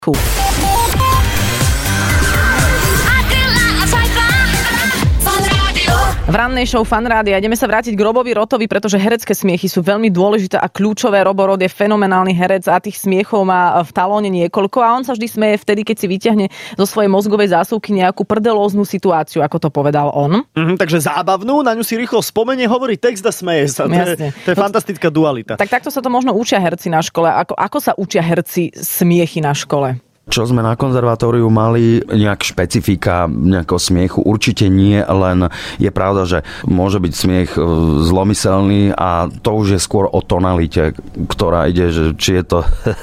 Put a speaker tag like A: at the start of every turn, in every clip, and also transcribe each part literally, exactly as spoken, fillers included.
A: V rannej show Fan Rádia ideme sa vrátiť k Robovi Rotovi, pretože herecké smiechy sú veľmi dôležité a kľúčové. Robo Rot je fenomenálny herec a tých smiechov má v talóne niekoľko a on sa vždy smeje vtedy, keď si vyťahne zo svojej mozgovej zásuvky nejakú prdelóznu situáciu, ako to povedal on.
B: Mm, takže zábavnú, na ňu si rýchlo spomenie, hovorí text a smeje sa. To je, to je fantastická dualita.
A: Tak takto sa to možno učia herci na škole. Ako, ako sa učia herci smiechy na škole?
C: Čo sme na konzervatóriu mali nejak špecifika nejakého smiechu? Určite nie, len je pravda, že môže byť smiech zlomyselný a to už je skôr o tonalite, ktorá ide, že či je to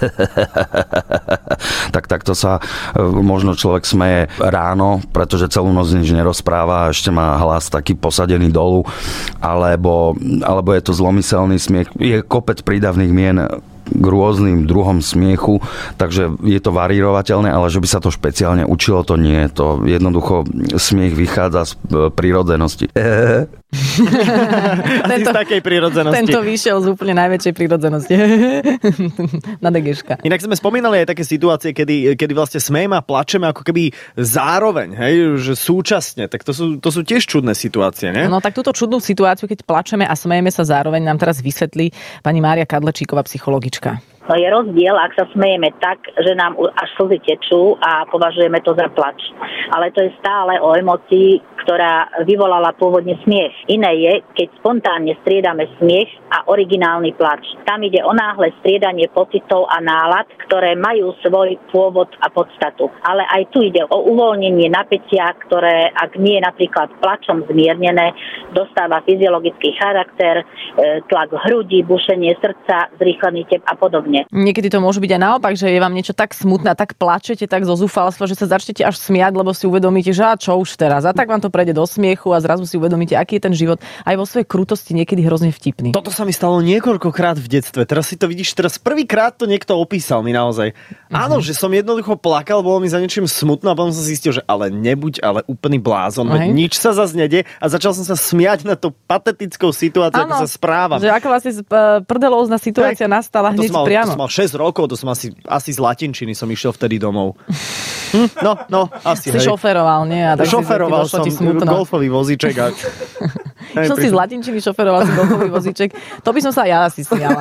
C: tak takto sa možno človek smeje ráno, pretože celú noc nič nerozpráva a ešte má hlas taký posadený dolu, alebo, alebo je to zlomyselný smiech. Je kopec prídavných mien k rôznym druhom smiechu, takže je to varírovateľné, ale že by sa to špeciálne učilo, to nie. To jednoducho smiech vychádza z prírodzenosti.
B: Asi z takej prírodzenosti.
A: Tento vyšiel z úplne najväčšej prírodzenosti. Na degeška.
B: Inak sme spomínali aj také situácie, kedy, kedy vlastne smejeme a plačeme ako keby zároveň, hej, že súčasne. Tak to sú, to sú tiež čudné situácie, nie?
A: No tak túto čudnú situáciu, keď plačeme a smejeme sa zároveň, nám teraz vysvetlí pani Mária Kadlečíková, psychologička.
D: No je rozdiel, ak sa smejeme tak, že nám až slzy tečú a považujeme to za plač. Ale to je stále o emócii, ktorá vyvolala pôvodne smiech. Iné je, keď spontánne striedame smiech a originálny plač. Tam ide o náhle striedanie pocitov a nálad, ktoré majú svoj pôvod a podstatu. Ale aj tu ide o uvoľnenie napätia, ktoré, ak nie je napríklad plačom zmiernené, dostáva fyziologický charakter, tlak v hrudi, bušenie srdca, zrýchlený tep a podobne.
A: Niekedy to môže byť aj naopak, že je vám niečo tak smutné, tak plačete, tak zo zúfalstva, že sa začnete až smiať, lebo si uvedomíte, že a čo už teraz. A tak vám to prejde do smiechu a zrazu si uvedomíte, aký je ten život aj vo svojej krutosti niekedy hrozne vtipný.
B: Toto sa mi stalo niekoľkokrát v detstve. Teraz si to vidíš, teraz prvýkrát to niekto opísal mi naozaj. Uh-huh. Áno, že som jednoducho plakal, bolo mi za niečím smutno a potom som zistil, že ale nebuď, ale úplný blázon, uh-huh. nič sa zase nedie a začal som sa smiať na tú patetickou situáciu, ako sa správam.
A: Že aká vlastne prdelózna situácia tak nastala hneď
B: mal,
A: priamo.
B: To som mal šesť rokov, to som asi, asi z latinčiny som išiel vtedy domov. Hm, no, no, asi.
A: Si hej. šoferoval, nie? A tak
B: šoferoval
A: si, som
B: golfový vozíček. A...
A: Som si z latinčiny šoferoval si golfový vozíček. To by som sa ja asi smiala.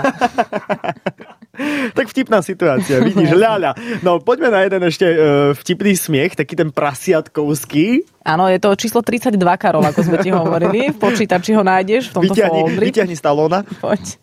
B: Tak vtipná situácia, vidíš, ľaľa. No, poďme na jeden ešte uh, vtipný smiech, taký ten prasiatkovský.
A: Áno, je to číslo tridsaťdva, Karol, ako sme ti hovorili. V počítači ho nájdeš v tomto
B: vyťahni,
A: foldri.
B: Vyťahni Stallona.
A: Poď.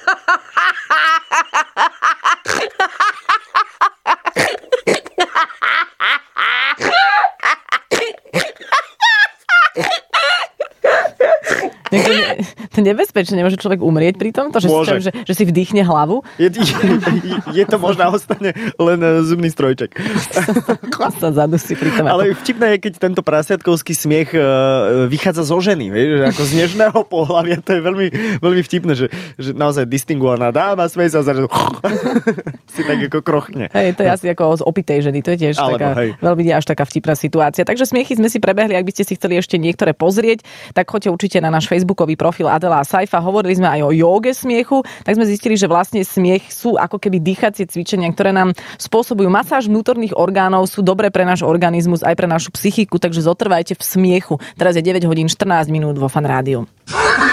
A: To, ne, to nebezpečné, nemôže človek umrieť pri tom? To, že, si, že, že si vdýchne hlavu?
B: Je, je, je to možná ostane len zubný strojček.
A: Sa zadusí pri tom.
B: Ale vtipné je, keď tento prasiatkovský smiech vychádza zo ženy. Vieš, ako z nežného pohlavia. To je veľmi, veľmi vtipné, že, že naozaj distinguovaná dáma smeje sa zrazu si tak ako krochne.
A: Hej, to je asi ako z opitej ženy. To je tiež Alebo, taká, veľmi až taká vtipná situácia. Takže smiechy sme si prebehli. Ak by ste si chceli ešte niektoré pozrieť, tak choďte určite na náš Facebookový profil Adela a Saifa. Hovorili sme aj o jóge smiechu, tak sme zistili, že vlastne smiech sú ako keby dýchacie cvičenia, ktoré nám spôsobujú masáž vnútorných orgánov, sú dobré pre náš organizmus, aj pre našu psychiku, takže zotrvajte v smiechu. Teraz je deväť hodín štrnásť minút vo Fan Rádiu.